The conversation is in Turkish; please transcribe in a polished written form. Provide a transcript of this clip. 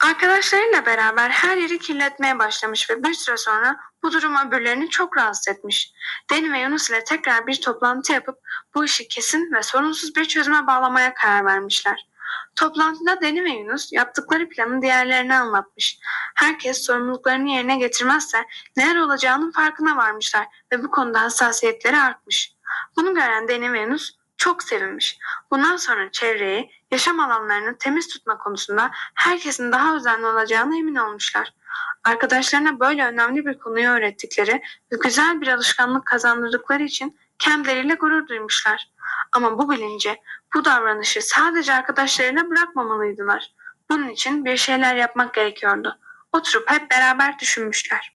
Arkadaşlarıyla beraber her yeri kirletmeye başlamış ve bir süre sonra bu durum öbürlerini çok rahatsız etmiş. Deni ve Yunus ile tekrar bir toplantı yapıp bu işi kesin ve sorunsuz bir çözüme bağlamaya karar vermişler. Toplantıda Deni ve Yunus yaptıkları planı diğerlerine anlatmış. Herkes sorumluluklarını yerine getirmezse neler olacağının farkına varmışlar ve bu konuda hassasiyetleri artmış. Bunu gören Deni ve Yunus çok sevinmiş. Bundan sonra çevreyi, yaşam alanlarını temiz tutma konusunda herkesin daha özenli olacağına emin olmuşlar. Arkadaşlarına böyle önemli bir konuyu öğrettikleri ve güzel bir alışkanlık kazandırdıkları için kendileriyle gurur duymuşlar. Ama bu bilince, bu davranışı sadece arkadaşlarına bırakmamalıydılar. Bunun için bir şeyler yapmak gerekiyordu. Oturup hep beraber düşünmüşler.